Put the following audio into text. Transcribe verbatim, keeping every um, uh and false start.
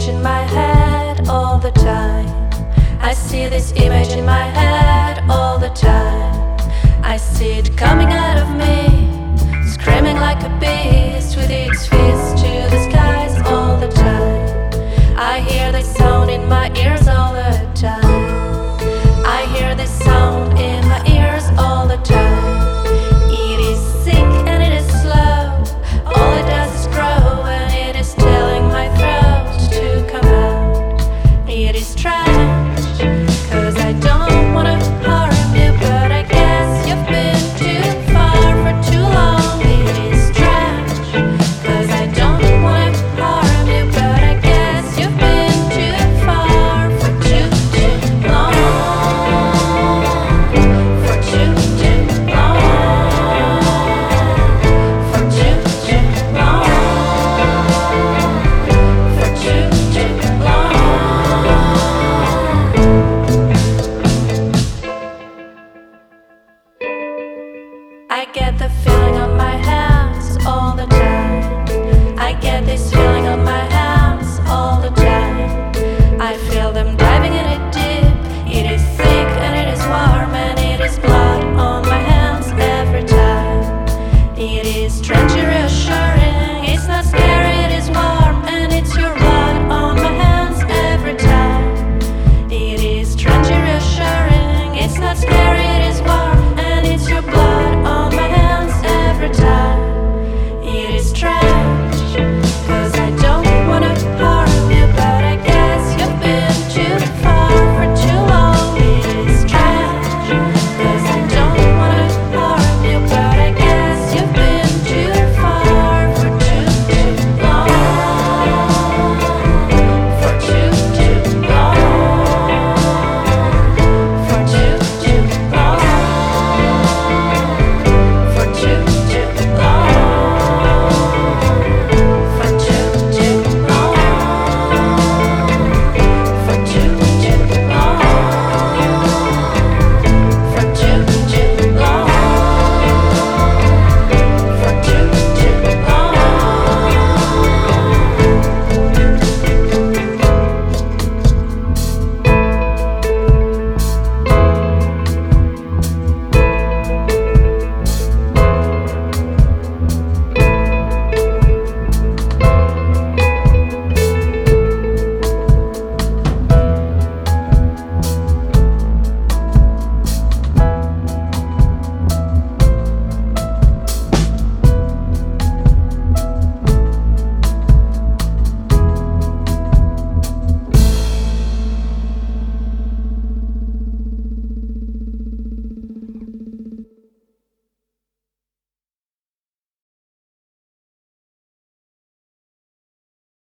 image in my head all the time. I see this image in my head all the time. I see it coming out of me, screaming like a beast with its fist to the skies all the time. I hear this sound in my ears all the time. I hear this sound in my ears all the time. It is sick and it is slow. All it does is grow and it is telling my throat to come out. It is strange, cause I don't wanna harm you, but I guess you've been too far for too long. It is strange, cause I don't wanna harm you, but I guess you've been too far for too, too long. For too, too long. For too, too long. For too, too long. I get the feeling on my hands all the time. I get this